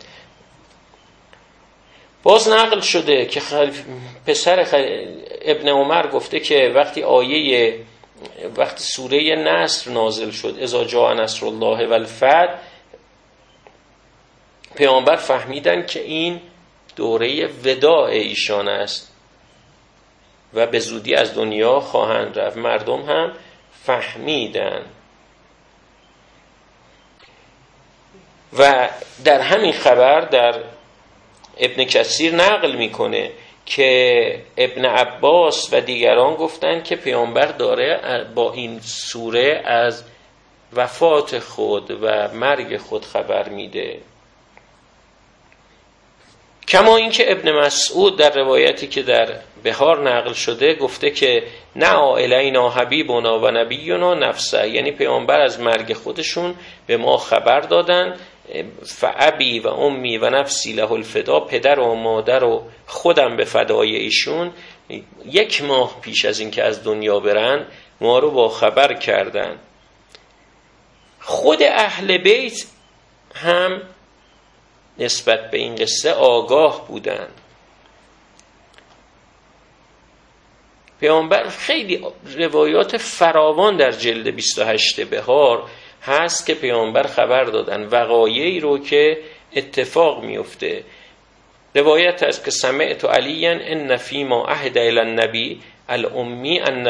باز نقل شده که پسر ابن عمر گفته که وقتی سوره نصر نازل شد، اذا جاء نصر الله و الفتح، پیامبر فهمیدن که این دوره وداع ایشان است و به زودی از دنیا خواهند رفت. مردم هم فهمیدن و در همین خبر در ابن کثیر نقل میکنه که ابن عباس و دیگران گفتند که پیامبر داره با این سوره از وفات خود و مرگ خود خبر میده. کما اینکه ابن مسعود در روایتی که در بهار نقل شده گفته که نعا الینا حبیبنا و نبینا نفسه، یعنی پیامبر از مرگ خودشون به ما خبر دادن، فابی و امی و نفسی له الفدا، پدر و مادر و خودم به فدای ایشون 1 ماه پیش از اینکه از دنیا برن ما رو با خبر کردن. خود اهل بیت هم نسبت به این قصه آگاه بودن. پیامبر خیلی روایات فراوان در جلد 28 بهار هست که پیامبر خبر دادن وقایعی رو که اتفاق میفته. روایت هست که سمعت علیاً ان فیما عهد الی النبی الامی ان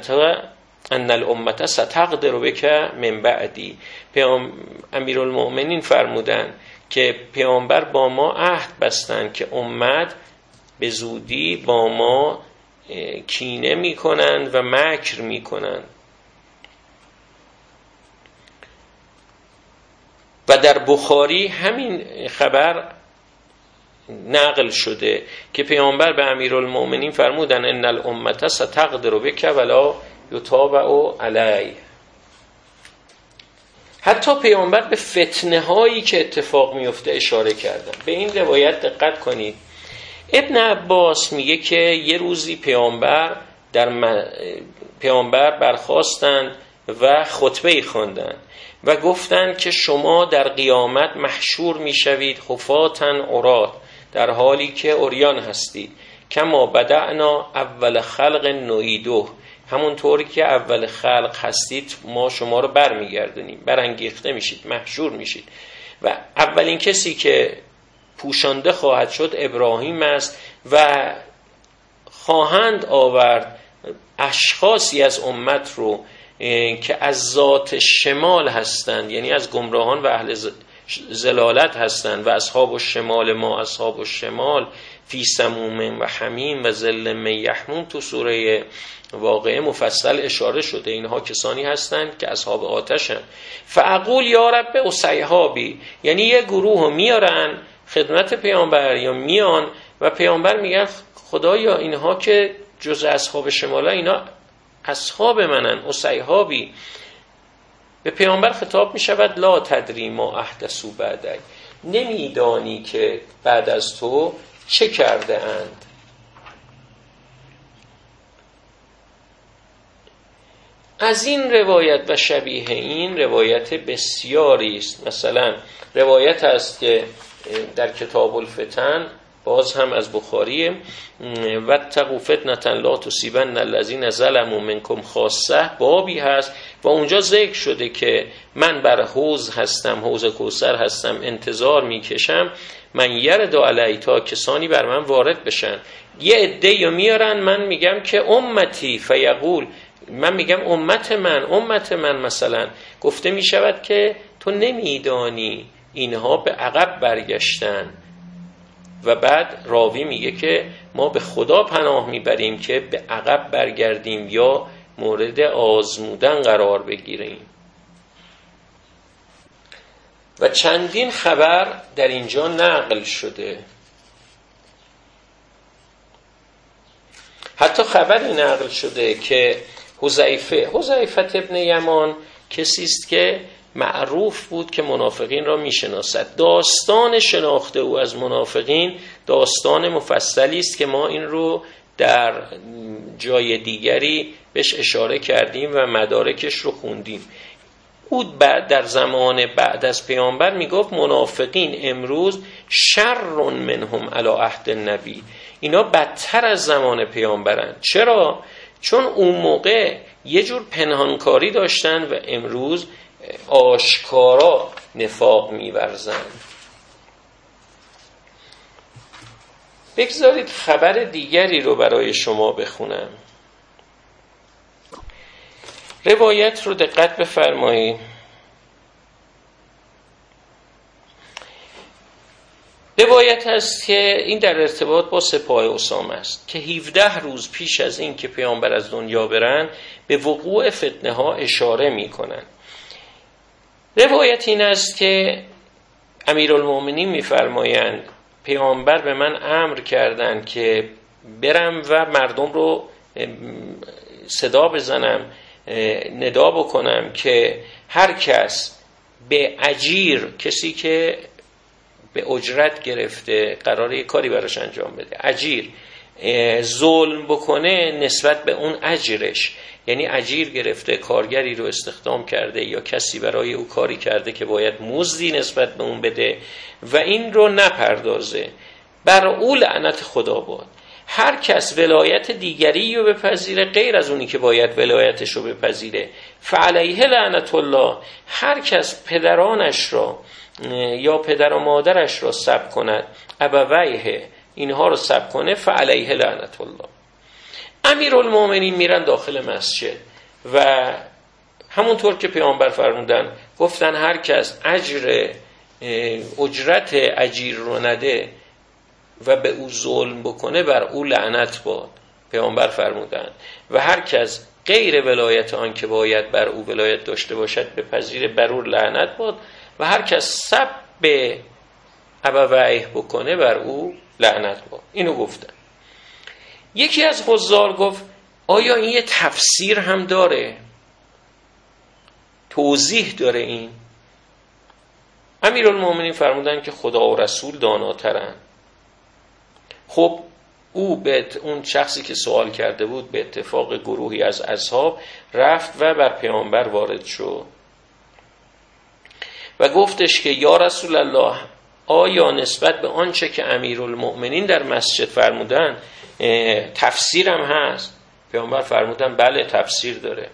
الامه ستقدر بک من بعدی. امیرالمؤمنین فرمودن که پیامبر با ما عهد بستن که امت به زودی با ما کینه میکنند و مکر میکنند. و در بخاری همین خبر نقل شده که پیامبر به امیرالمؤمنین فرمودن ان الامه ستقدر بک ولا یتابع علی. حتی پیامبر به فتنه هایی که اتفاق میفته اشاره کردن. به این روایت دقت کنید. ابن عباس میگه که یه روزی پیامبر برخاستند و خطبه خواندند و گفتند که شما در قیامت محشور میشوید حفاتن عرات، در حالی که عریان هستید، کما بدعنا اول خلق نعیده، همونطوری که اول خلق هستید ما شما رو برمیگردونیم، برانگیخته میشید، محشور میشید. و اولین کسی که پوشانده خواهد شد ابراهیم است و خواهند آورد اشخاصی از امت رو که از ذات شمال هستند، یعنی از گمراهان و اهل زلالت هستند. و اصحاب الشمال ما اصحاب الشمال فی سموم و حمیم و ظل من یحموم، تو سوره واقعه مفصل اشاره شده. اینها کسانی هستند که اصحاب آتشند. فاقول یا رب اصیحابی، یعنی یه گروه میارن خدمت پیامبر یا میان و پیامبر میگه خدایا اینها که جز اصحاب شمال، اینا اصحاب منن، اصیحابی. به پیامبر خطاب میشود لا تدری ما احدثوا بعدک، نمیدانی که بعد از تو چه کرده اند. از این روایت و شبیه این روایت بسیاری است. مثلا روایت است که در کتاب الفتن باز هم از بخاریه. واتقوا فتنة لا تصیبن الذین ظلموا منکم خاصه بابی هست و اونجا ذکر شده که من بر حوض هستم، حوض کوثر هستم، انتظار میکشم من یرد علی، تا کسانی بر من وارد بشن. یه عده میارن، من میگم که امتی فیقول، من میگم امت من مثلا گفته میشود که تو نمیدانی اینها به عقب برگشتن و بعد راوی میگه که ما به خدا پناه میبریم که به عقب برگردیم یا مورد آزمودن قرار بگیریم. و چندین خبر در اینجا نقل شده، حتی خبری نقل شده که حذیفه ابن یمان کسی است که معروف بود که منافقین را میشناسد. داستان شناخت او از منافقین داستان مفصلی است که ما این رو در جای دیگری بهش اشاره کردیم و مدارکش رو خوندیم. او در زمان بعد از پیامبر میگفت منافقین امروز شر منهم علی عهد النبی، اینا بدتر از زمان پیامبرن. چرا؟ چون اون موقع یه جور پنهانکاری داشتن و امروز آشکارا نفاق می‌ورزن. بگذارید خبر دیگری رو برای شما بخونم. روایت رو دقت بفرمایید. روایت هست که این در ارتباط با سپاه اسامه است که 17 روز پیش از این که پیامبر از دنیا برن به وقوع فتنه ها اشاره می کنن. روایت این است که امیرالمومنین می‌فرمایند پیامبر به من امر کردند که برم و مردم رو صدا بزنم، ندا بکنم که هر کس به اجیر، کسی که به اجرت گرفته قراره یه کاری براش انجام بده، اجیر ظلم بکنه نسبت به اون اجرش، یعنی اجیر گرفته کارگری رو استخدام کرده یا کسی برای او کاری کرده که باید مزدی نسبت به اون بده و این رو نپردازه، بر او لعنت خدا باد. هر کس ولایت دیگری رو بپذیره غیر از اونی که باید ولایتش رو بپذیره، فعلیه لعنت الله، هر کس پدرانش را یا پدر و مادرش را سب کند، ابویه اینها رو سب کنه، فعلیه لعنت الله. امیرالمومنین میرن داخل مسجد و همونطور که پیامبر فرمودن گفتن هر کس اجرت اجیر رو نده و به او ظلم بکنه بر او لعنت باد. پیامبر فرمودن و هر کس غیر ولایت آن که باید بر او ولایت داشته باشد بپذیره بر او لعنت باد و هر کس سب به ابویه بکنه بر او لعنت باد. اینو گفتن. یکی از حضار گفت آیا این یه تفسیر هم داره؟ توضیح داره این؟ امیرالمومنین فرمودن که خدا و رسول داناترن. خب او اون شخصی که سوال کرده بود به اتفاق گروهی از اصحاب رفت و بر پیامبر وارد شد و گفتش که یا رسول الله آیا نسبت به آنچه که امیرالمومنین در مسجد فرمودن تفسیرم هست؟ پیامبر فرمودن بله تفسیر داره.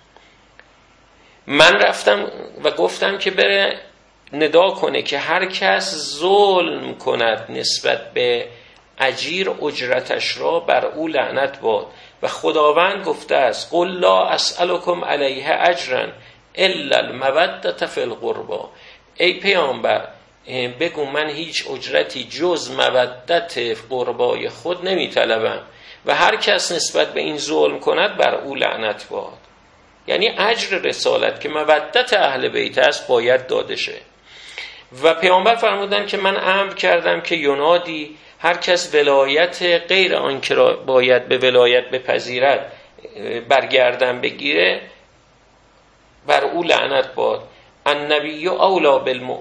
من رفتم و گفتم که بره ندا کنه که هر کس ظلم کند نسبت به اجیر اجرتش را بر او لعنت باد و خداوند گفته است قل لا اسألکم علیه اجرا الا المودة فی القربى. ای پیامبر بگو من هیچ اجرتی جز مودت قربای خود نمی طلبم و هر کس نسبت به این ظلم کند بر او لعنت باد. یعنی اجر رسالت که مودت اهل بیت است باید داده شه. و پیامبر فرمودن که من امر کردم که ینادی هر کس ولایت غیر آن که باید به ولایت بپذیرد برگردن بگیره بر او لعنت باد. النبی اولی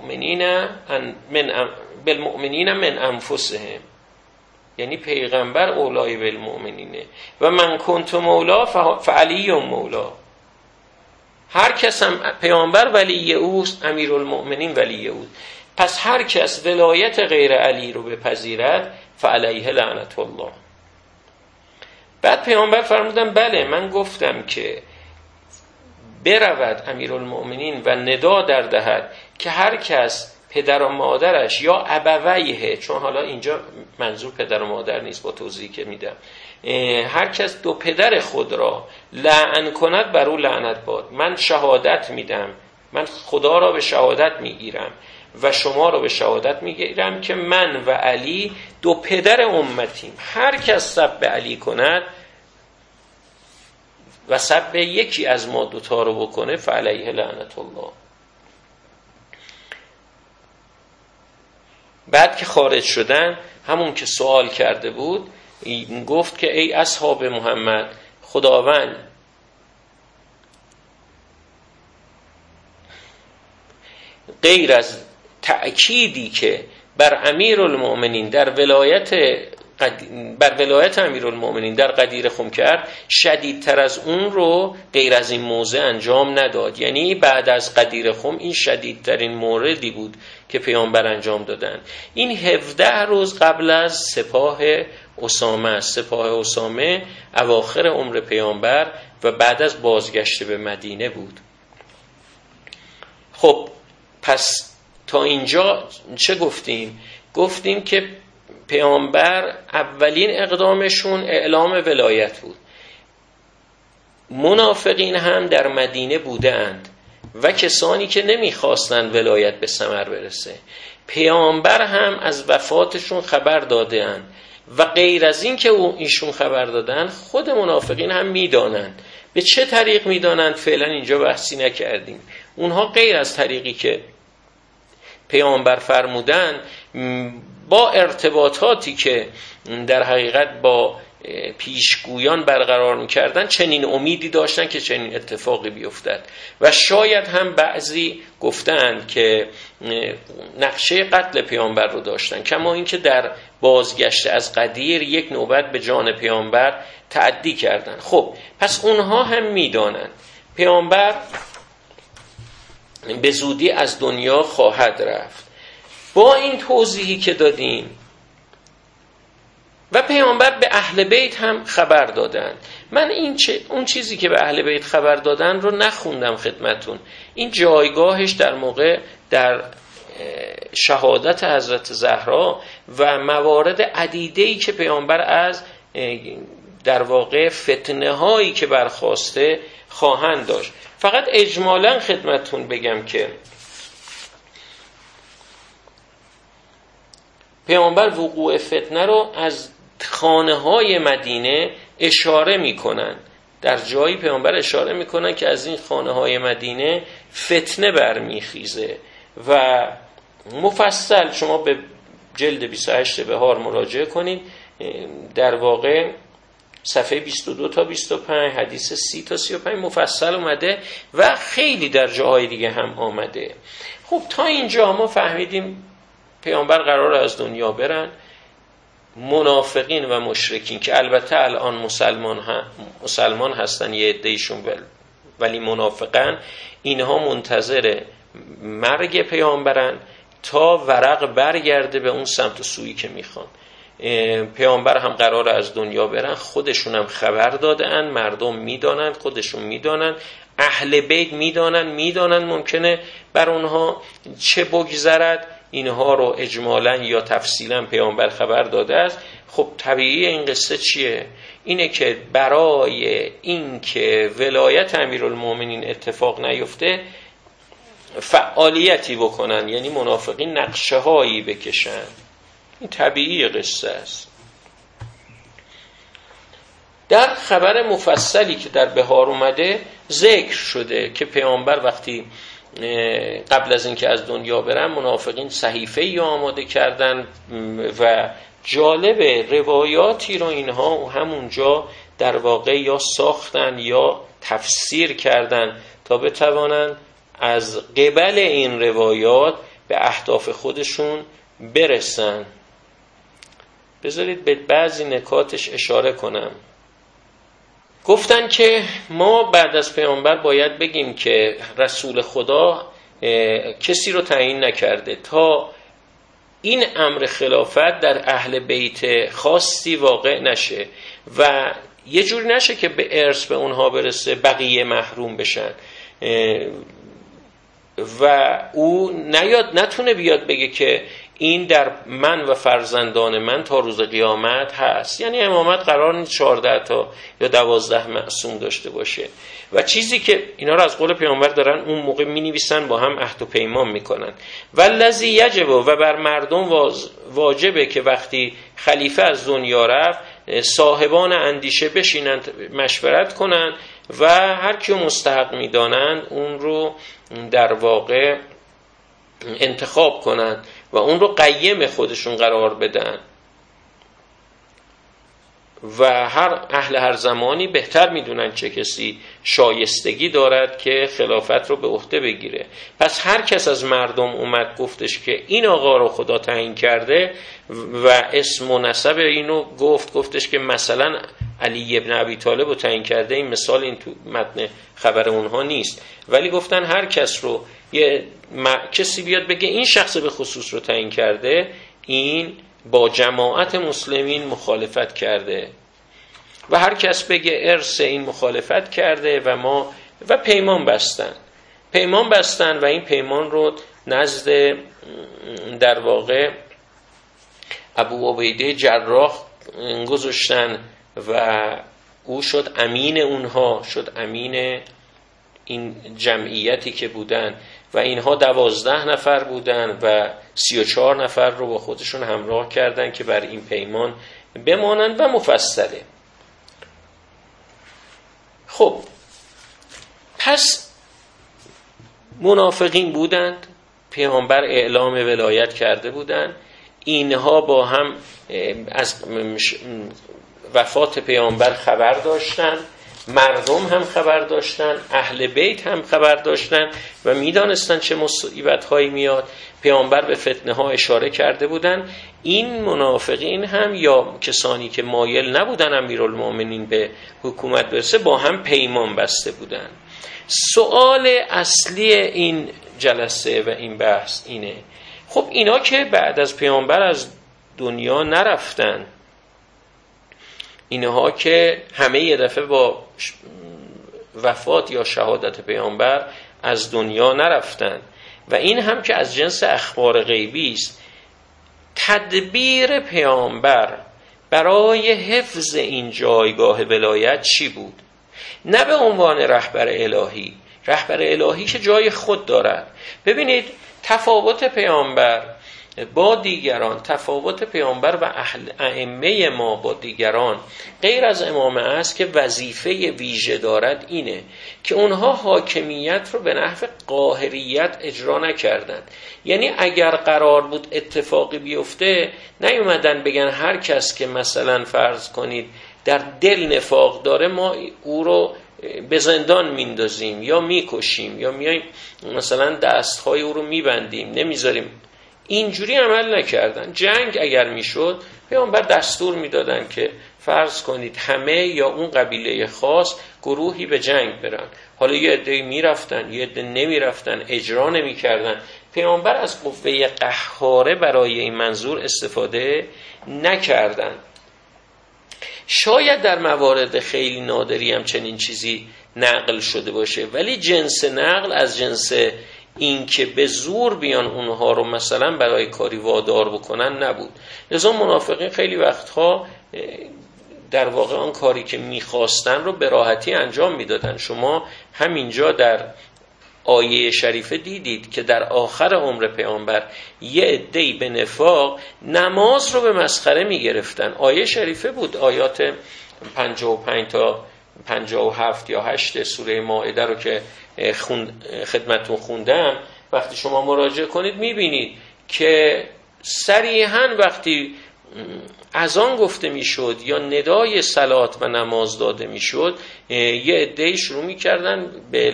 بالمؤمنین من انفسهم، یعنی پیغمبر اولای بالمؤمنینه و من کنت مولا فعلی مولا. هر کس هم پیامبر ولی اوست، امیرالمؤمنین ولی اوست. پس هر کس ولایت غیر علی رو بپذیرد فعلیه لعنت الله. بعد پیامبر فرمودن بله من گفتم که برود امیرالمؤمنین و ندا در دهد که هر کس پدر و مادرش یا ابویه، چون حالا اینجا منظور پدر و مادر نیست با توضیحی که میدم، هر کس دو پدر خود را لعن کند بر او لعنت باد. من شهادت میدم، من خدا را به شهادت میگیرم و شما را به شهادت میگیرم که من و علی دو پدر امتیم. هر کس سب علی کند و سب یکی از ما دوتا رو بکنه فعلیه لعنت الله. بعد که خارج شدن، همون که سوال کرده بود گفت که ای اصحاب محمد، خداوند غیر از تأکیدی که بر امیرالمؤمنین در ولایت امیرالمؤمنین در غدیر خم کرد، شدیدتر از اون رو غیر از این موضع انجام نداد. یعنی بعد از غدیر خم این شدیدترین موردی بود که پیامبر انجام دادن. این 17 روز قبل از سپاه اسامه، سپاه اسامه اواخر عمر پیامبر و بعد از بازگشت به مدینه بود. خب پس تا اینجا چه گفتیم؟ گفتیم که پیامبر اولین اقدامشون اعلام ولایت بود. منافقین هم در مدینه بودند و کسانی که نمیخواستند ولایت به ثمر برسه. پیامبر هم از وفاتشون خبر دادند و غیر از این که ایشون خبر دادن، خود منافقین هم میدانند. به چه طریق میدانند فعلا اینجا بحثی نکردیم. اونها غیر از طریقی که پیامبر فرمودن، با ارتباطاتی که در حقیقت با پیشگویان برقرار میکردن، چنین امیدی داشتن که چنین اتفاقی بیفتد. و شاید هم بعضی گفتند که نقشه قتل پیامبر رو داشتن، کما اینکه در بازگشت از غدیر یک نوبت به جان پیامبر تعدی کردن. خب پس اونها هم میدانند پیامبر به زودی از دنیا خواهد رفت. با این توضیحی که دادیم و پیامبر به اهل بیت هم خبر دادن. من اون چیزی که به اهل بیت خبر دادن رو نخوندم خدمتون. این جایگاهش در موقع در شهادت حضرت زهرا و موارد عدیده‌ای که پیامبر از در واقع فتنه هایی که برخاسته خواهند داشت. فقط اجمالاً خدمتون بگم که پیامبر وقوع فتنه رو از خانه های مدینه اشاره میکنن. در جایی پیامبر اشاره میکنن که از این خانه های مدینه فتنه برمیخیزه و مفصل شما به جلد 28 بهار مراجعه کنید. در واقع صفحه 22 تا 25 حدیث 30 تا 35 مفصل اومده و خیلی در جاهای دیگه هم آمده. خب تا اینجا ما فهمیدیم پیامبر قراره از دنیا برن. منافقین و مشرکین که البته الان مسلمان هستن یه عده‌ایشون ولی منافقن، اینها منتظر مرگ پیامبرن تا ورق برگرده به اون سمت و سویی که میخوان. پیامبر هم قراره از دنیا برن، خودشون هم خبر دادن، مردم میدانند، خودشون میدانند، اهل بیت میدانند ممکنه بر اونها چه بگذرد. اینها رو اجمالاً یا تفصیلاً پیامبر خبر داده است. خب طبیعی این قصه چیه؟ اینه که برای این که ولایت امیرالمؤمنین اتفاق نیفته فعالیتی بکنن، یعنی منافقین نقشه هایی بکشن. این طبیعی قصه است. در خبر مفصلی که در بهار اومده ذکر شده که پیامبر وقتی قبل از اینکه از دنیا برن، منافقین صحیفه‌ای آماده کردن و جالب روایاتی رو اینها همونجا در واقع یا ساختن یا تفسیر کردن تا بتوانن از قبل این روایات به اهداف خودشون برسن. بذارید به بعضی نکاتش اشاره کنم. گفتن که ما بعد از پیامبر باید بگیم که رسول خدا کسی رو تعیین نکرده تا این امر خلافت در اهل بیت خاصی واقع نشه و یه جوری نشه که به ارث به اونها برسه بقیه محروم بشن و او نتونه بیاد بگه که این در من و فرزندان من تا روز قیامت هست. یعنی امامت قرار نیست 14 تا یا 12 معصوم داشته باشه و چیزی که اینا رو از قول پیامبر دارن اون موقع می‌نویسن، با هم عهد و پیمان میکنن. والذی یجب، و بر مردم واجبه که وقتی خلیفه از دنیا رفت صاحبان اندیشه بشینن مشورت کنن و هر کیو مستحق میدانن اون رو در واقع انتخاب کنن و اون رو قیم خودشون قرار بدن و هر زمانی بهتر میدونن چه کسی شایستگی دارد که خلافت رو به عهده بگیره. پس هر کس از مردم اومد گفتش که این آقا رو خدا تعیین کرده و اسم و نسب اینو گفتش که مثلا علی ابن ابی طالب رو تعیین کرده، این مثال این تو متن خبر اونها نیست، ولی گفتن هر کس رو کسی بیاد بگه این شخص به خصوص رو تعیین کرده، این با جماعت مسلمین مخالفت کرده و هر کس بگه ارث این مخالفت کرده و پیمان بستن و این پیمان رو نزد در واقع ابو عبیده جراح گذاشتن و او شد امین اونها، شد امین این جمعیتی که بودن و اینها 12 نفر بودن و 34 نفر رو با خودشون همراه کردن که بر این پیمان بمانند و مفصله. خب پس منافقین بودند، پیامبر اعلام ولایت کرده بودند، اینها با هم از وفات پیامبر خبر داشتن، مردم هم خبر داشتن، اهل بیت هم خبر داشتن و میدانستن چه مصیبت هایی میاد. پیامبر به فتنه ها اشاره کرده بودن. این منافقین هم یا کسانی که مایل نبودن امیرالمومنین به حکومت برسه با هم پیمان بسته بودن. سوال اصلی این جلسه و این بحث اینه، خب اینا که بعد از پیامبر از دنیا نرفتن، اینها که همه یه دفعه با وفات یا شهادت پیامبر از دنیا نرفتن و این هم که از جنس اخبار غیبی است، تدبیر پیامبر برای حفظ این جایگاه ولایت چی بود؟ نه به عنوان رهبر الهی که جای خود دارد. ببینید تفاوت پیامبر با دیگران، تفاوت پیامبر و ائمه ما با دیگران غیر از امامه است که وظیفه ویژه دارد اینه که اونها حاکمیت رو به نحو قاهریت اجرا نکردند. یعنی اگر قرار بود اتفاقی بیفته نیومدن بگن هر کس که مثلا فرض کنید در دل نفاق داره ما او رو به زندان میندازیم یا میکشیم یا میایم مثلا دستهای او رو میبندیم نمیذاریم. اینجوری عمل نکردن. جنگ اگر میشد پیامبر دستور میدادن که فرض کنید همه یا اون قبیله خاص گروهی به جنگ برن. حالا یه عده میرفتن یه عده نمیرفتن، اجرا نمیکردن. پیامبر از قوه قهاره برای این منظور استفاده نکردن. شاید در موارد خیلی نادری هم چنین چیزی نقل شده باشه، ولی جنس نقل از جنس این که به زور بیان اونها رو مثلا برای کاری وادار بکنن نبود. لذا منافقین خیلی وقتها در واقع آن کاری که میخواستن رو به راحتی انجام میدادن. شما همینجا در آیه شریفه دیدید که در آخر عمر پیامبر یه عده‌ای به نفاق نماز رو به مسخره میگرفتن. آیه شریفه بود، آیات 55 تا 57 یا 8 سوره مائده رو که خدمتون خوندم. وقتی شما مراجعه کنید میبینید که صریحاً وقتی اذان گفته میشد یا ندای صلات و نماز داده میشد یه عده‌ای شروع میکردن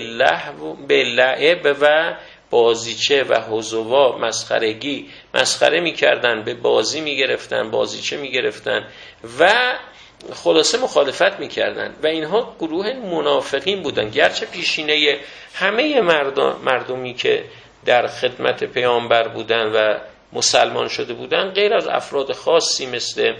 به لعب و بازیچه و حضوا مسخره میکردن، به بازی میگرفتن، بازیچه میگرفتن و خلاصه مخالفت میکردن و اینها گروه منافقین بودن. گرچه پیشینه همه مردمی که در خدمت پیامبر بودن و مسلمان شده بودن غیر از افراد خاصی مثل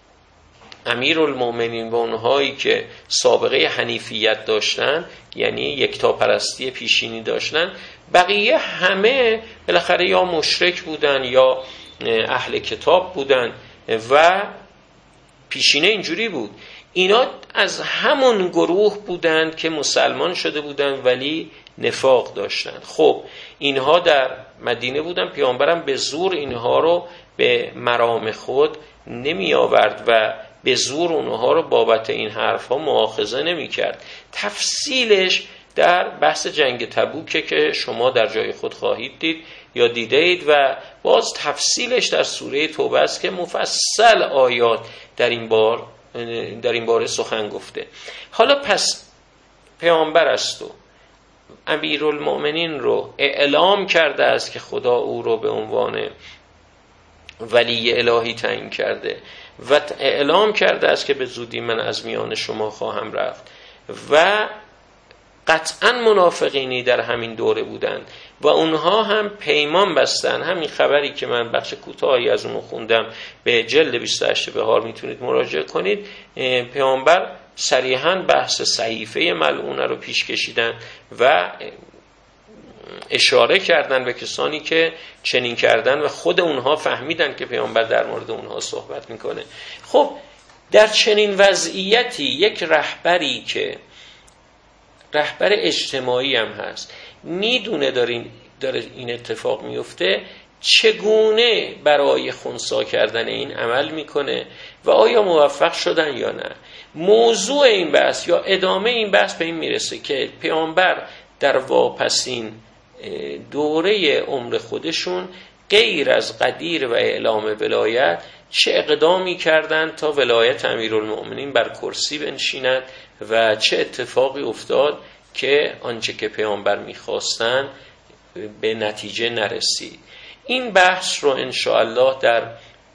امیرالمومنین و اونهایی که سابقه حنیفیت داشتن، یعنی یکتاپرستی پیشینی داشتن، بقیه همه بالاخره یا مشرک بودن یا اهل کتاب بودن و پیشینه اینجوری بود. اینا از همون گروه بودند که مسلمان شده بودند ولی نفاق داشتند. خب اینها در مدینه بودن، پیامبرم به زور اینها رو به مرام خود نمی آورد و به زور اونها رو بابت این حرفها مؤاخذه نمی کرد. تفصیلش در بحث جنگ تبوکه که شما در جای خود خواهید دید یا دیده اید و باز تفصیلش در سوره توبه است که مفصل آیات در این باره سخن گفته. حالا پس پیامبر است و امیرالمؤمنین رو اعلام کرده است که خدا او رو به عنوان ولی الهی تعیین کرده و اعلام کرده است که به زودی من از میان شما خواهم رفت و قطعا منافقینی در همین دوره بودند و اونها هم پیمان بستن. همین خبری که من بخش کوتاهی از اونو خوندم به جلد 28 بهار میتونید مراجعه کنید. پیامبر صریحاً بحث صحیفه ملعونه رو پیش کشیدن و اشاره کردن به کسانی که چنین کردن و خود اونها فهمیدن که پیامبر در مورد اونها صحبت میکنه. خب در چنین وضعیتی یک رهبری که رهبر اجتماعی هم هست میدونه داره این اتفاق میفته، چگونه برای خنثی کردن این عمل میکنه و آیا موفق شدن یا نه. موضوع این بحث یا ادامه این بحث به این میرسه که پیامبر در واپسین دوره عمر خودشون غیر از قدیر و اعلام ولایت چه اقدامی کردند تا ولایت امیرالمؤمنین بر کرسی بنشیند و چه اتفاقی افتاد که آنچه که پیامبر میخواستن به نتیجه نرسید. این بحث رو انشاءالله در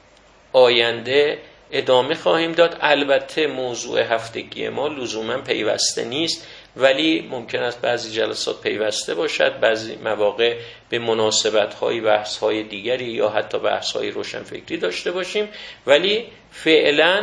آینده ادامه خواهیم داد. البته موضوع هفتگی ما لزوما پیوسته نیست، ولی ممکن است بعضی جلسات پیوسته باشد، بعضی مواقع به مناسبت‌های بحث‌های دیگری یا حتی بحث‌های روشنفکری داشته باشیم، ولی فعلا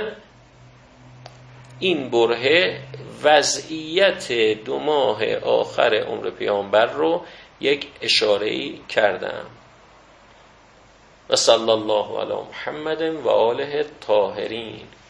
این برهه وضعیت 2 ماه آخر عمر پیامبر رو یک اشاره‌ای کردم. و صلی الله علی محمد و آله الطاهرین.